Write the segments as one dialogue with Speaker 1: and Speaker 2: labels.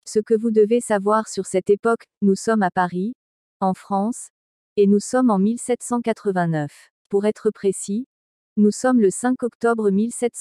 Speaker 1: Ce que vous devez savoir sur cette époque, nous sommes à Paris, en France, et nous sommes en 1789. Pour être précis, nous sommes le 5 octobre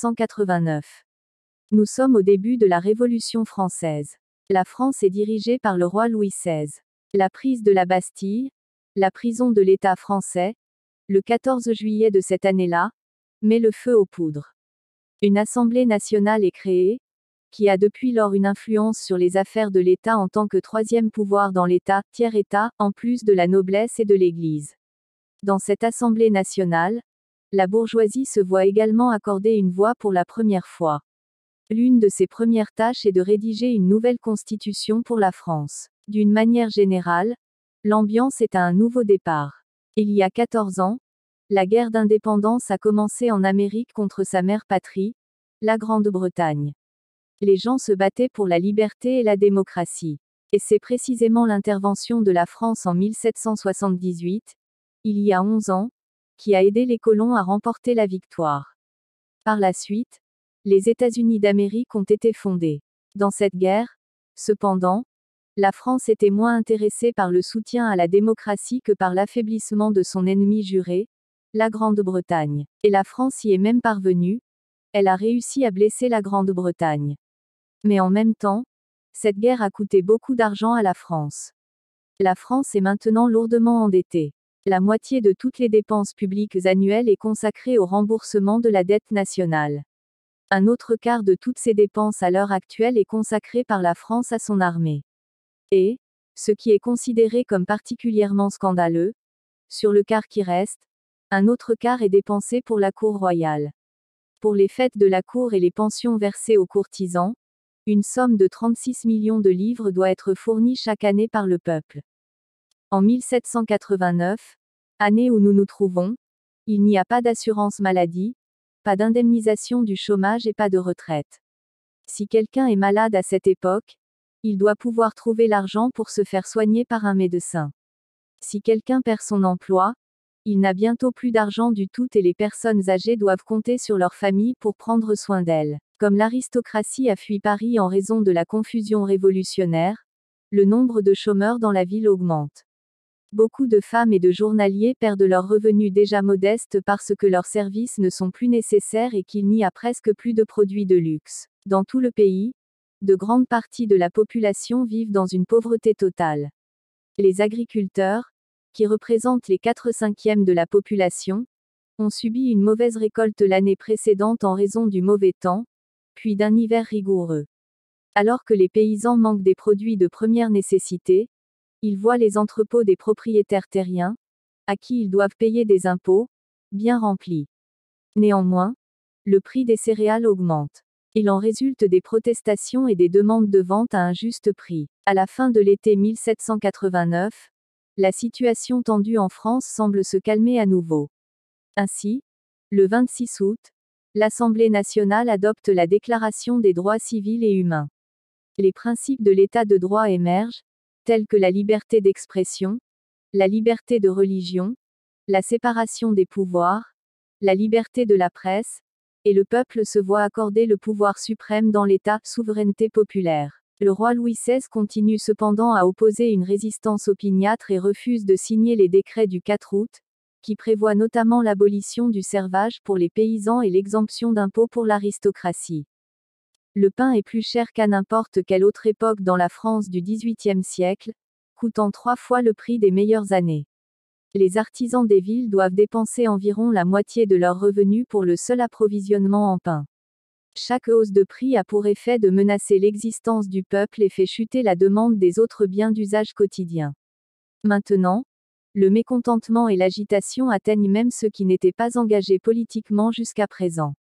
Speaker 1: 1789. Nous sommes au début de la Révolution française. La France est dirigée par le roi Louis XVI. La prise de la Bastille, la prison de l'État français, le 14 juillet de cette année-là, met le feu aux poudres. Une Assemblée nationale est créée, qui a depuis lors une influence sur les affaires de l'État en tant que troisième pouvoir dans l'État, tiers-État, en plus de la noblesse et de l'Église. Dans cette Assemblée nationale, la bourgeoisie se voit également accorder une voix pour la première fois. L'une de ses premières tâches est de rédiger une nouvelle constitution pour la France. D'une manière générale, l'ambiance est à un nouveau départ. Il y a 14 ans, la guerre d'indépendance a commencé en Amérique contre sa mère patrie, la Grande-Bretagne. Les gens se battaient pour la liberté et la démocratie. Et c'est précisément l'intervention de la France en 1778, il y a 11 ans, qui a aidé les colons à remporter la victoire. Par la suite, les États-Unis d'Amérique ont été fondés. Dans cette guerre, cependant, la France était moins intéressée par le soutien à la démocratie que par l'affaiblissement de son ennemi juré, la Grande-Bretagne. Et la France y est même parvenue, elle a réussi à blesser la Grande-Bretagne. Mais en même temps, cette guerre a coûté beaucoup d'argent à la France. La France est maintenant lourdement endettée. La moitié de toutes les dépenses publiques annuelles est consacrée au remboursement de la dette nationale. Un autre quart de toutes ces dépenses à l'heure actuelle est consacré par la France à son armée. Et, ce qui est considéré comme particulièrement scandaleux, sur le quart qui reste, un autre quart est dépensé pour la cour royale. Pour les fêtes de la cour et les pensions versées aux courtisans, une somme de 36 millions de livres doit être fournie chaque année par le peuple. En 1789, année où nous nous trouvons, il n'y a pas d'assurance maladie, pas d'indemnisation du chômage et pas de retraite. Si quelqu'un est malade à cette époque, il doit pouvoir trouver l'argent pour se faire soigner par un médecin. Si quelqu'un perd son emploi, il n'a bientôt plus d'argent du tout et les personnes âgées doivent compter sur leur famille pour prendre soin d'elles. Comme l'aristocratie a fui Paris en raison de la confusion révolutionnaire, le nombre de chômeurs dans la ville augmente. Beaucoup de femmes et de journaliers perdent leurs revenus déjà modestes parce que leurs services ne sont plus nécessaires et qu'il n'y a presque plus de produits de luxe. Dans tout le pays, de grandes parties de la population vivent dans une pauvreté totale. Les agriculteurs, qui représentent les 4/5 de la population, ont subi une mauvaise récolte l'année précédente en raison du mauvais temps, puis d'un hiver rigoureux. Alors que les paysans manquent des produits de première nécessité, ils voient les entrepôts des propriétaires terriens, à qui ils doivent payer des impôts, bien remplis. Néanmoins, le prix des céréales augmente. Il en résulte des protestations et des demandes de vente à un juste prix. À la fin de l'été 1789, la situation tendue en France semble se calmer à nouveau. Ainsi, le 26 août, l'Assemblée nationale adopte la Déclaration des droits civils et humains. Les principes de l'état de droit émergent, tels que la liberté d'expression, la liberté de religion, la séparation des pouvoirs, la liberté de la presse, et le peuple se voit accorder le pouvoir suprême dans l'État, souveraineté populaire. Le roi Louis XVI continue cependant à opposer une résistance opiniâtre et refuse de signer les décrets du 4 août, qui prévoient notamment l'abolition du servage pour les paysans et l'exemption d'impôts pour l'aristocratie. Le pain est plus cher qu'à n'importe quelle autre époque dans la France du XVIIIe siècle, coûtant 3 fois le prix des meilleures années. Les artisans des villes doivent dépenser environ la moitié de leurs revenus pour le seul approvisionnement en pain. Chaque hausse de prix a pour effet de menacer l'existence du peuple et fait chuter la demande des autres biens d'usage quotidien. Maintenant, le mécontentement et l'agitation atteignent même ceux qui n'étaient pas engagés politiquement jusqu'à présent.